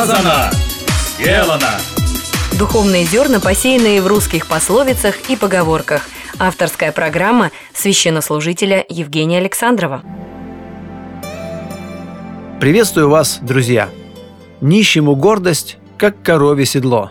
Сказано, сделано. Духовные зерна, посеянные в русских пословицах и поговорках. Авторская программа священнослужителя Евгения Александрова. Приветствую вас, друзья! Нищему гордость, как корове седло.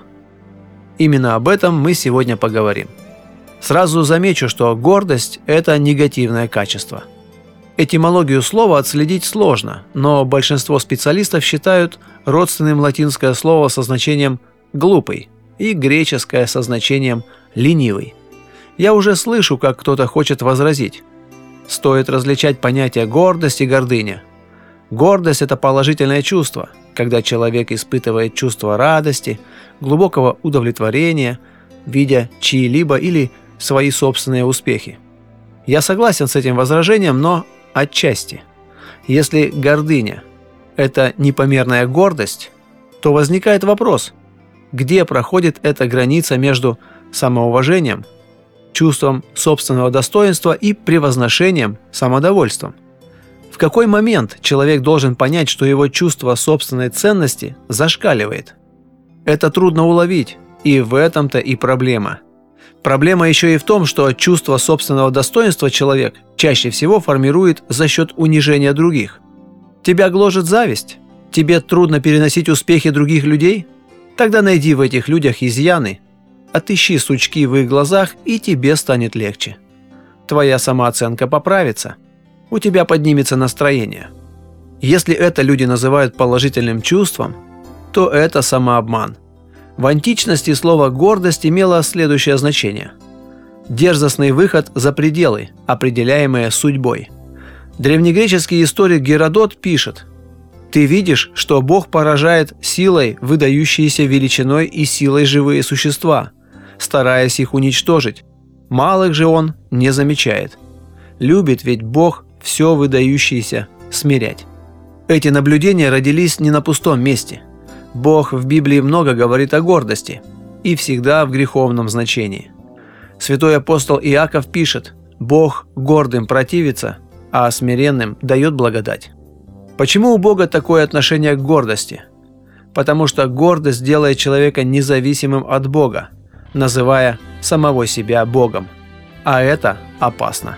Именно об этом мы сегодня поговорим. Сразу замечу, что гордость – это негативное качество. Этимологию слова отследить сложно, но большинство специалистов считают родственным латинское слово со значением «глупый» и греческое со значением «ленивый». Я уже слышу, как кто-то хочет возразить. Стоит различать понятия гордость и гордыня. Гордость – это положительное чувство, когда человек испытывает чувство радости, глубокого удовлетворения, видя чьи-либо или свои собственные успехи. Я согласен с этим возражением, но отчасти. Если гордыня – это непомерная гордость, то возникает вопрос, где проходит эта граница между самоуважением, чувством собственного достоинства и превозношением, самодовольством. В какой момент человек должен понять, что его чувство собственной ценности зашкаливает? Это трудно уловить, и в этом-то и проблема. Проблема еще и в том, что чувство собственного достоинства человек чаще всего формирует за счет унижения других. Тебя гложет зависть? Тебе трудно переносить успехи других людей? Тогда найди в этих людях изъяны, отыщи сучки в их глазах, и тебе станет легче. Твоя самооценка поправится, у тебя поднимется настроение. Если это люди называют положительным чувством, то это самообман. В античности слово «гордость» имело следующее значение: дерзостный выход за пределы, определяемые судьбой. Древнегреческий историк Геродот пишет: «Ты видишь, что Бог поражает силой выдающиеся величиной и силой живые существа, стараясь их уничтожить. Малых же Он не замечает. Любит ведь Бог все выдающееся смирять». Эти наблюдения родились не на пустом месте. Бог в Библии много говорит о гордости, и всегда в греховном значении. Святой апостол Иаков пишет: «Бог гордым противится, а смиренным дает благодать». Почему у Бога такое отношение к гордости? Потому что гордость делает человека независимым от Бога, называя самого себя Богом. А это опасно.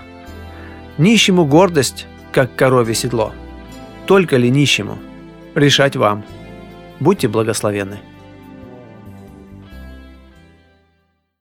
Нищему гордость, как корове седло. Только ли нищему? Решать вам. Будьте благословенны.